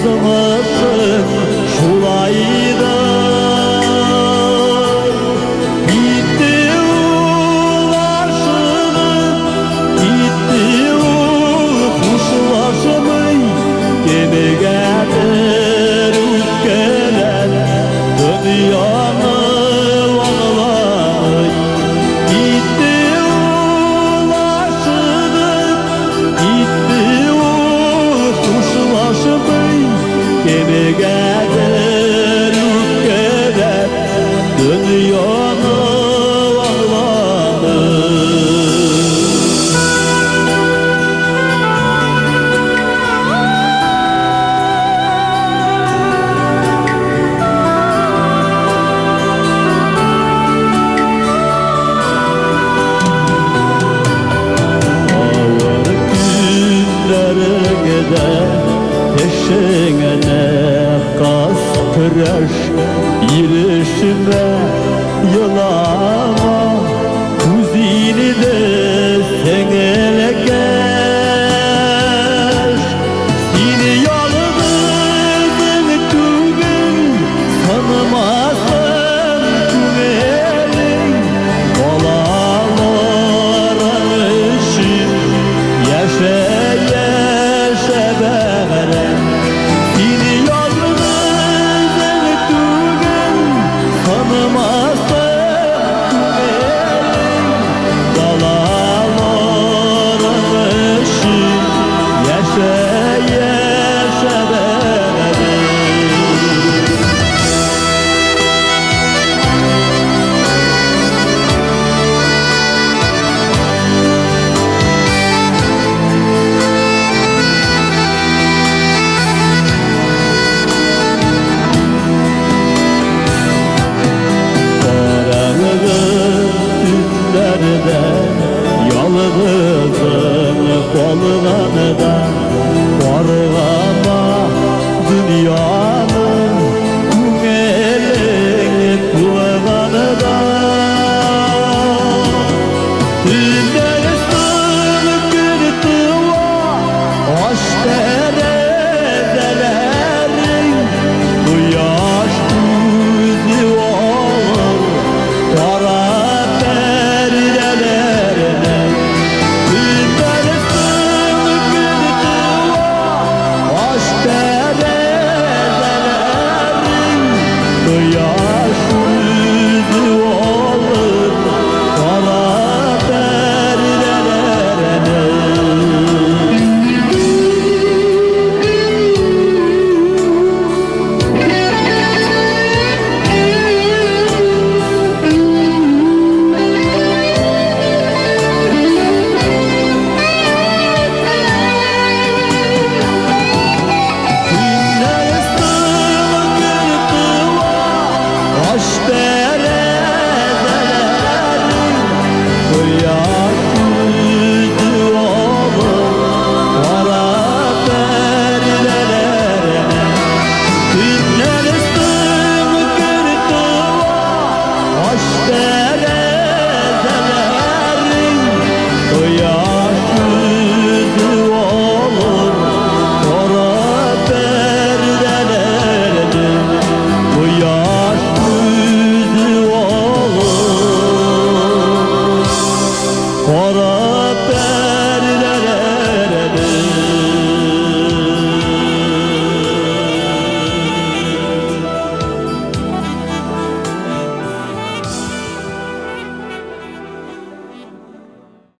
Azımızın şulaydı. Gitti ulaşırım, gitti kuşlaşımı, gemigedir ülkeler dünyanı varlar. Gitti ulaşırım, gitti kuşlaşımı, gemigedir ülkeler dünyanı varlar. Peşine kas kıraş, girişime yılama, kuzini de senele geç. Seni yalnızın tügün, tanımazsın tügelin, balaların için yaşa yaşa beren. Seni yalnızın tügün, tanımazsın tügelin, balaların için yaşa yaşa beren. Yalnızın kollarında vargama dünyanın tümelin kulağında. Tünder sığ kırtıva, aşk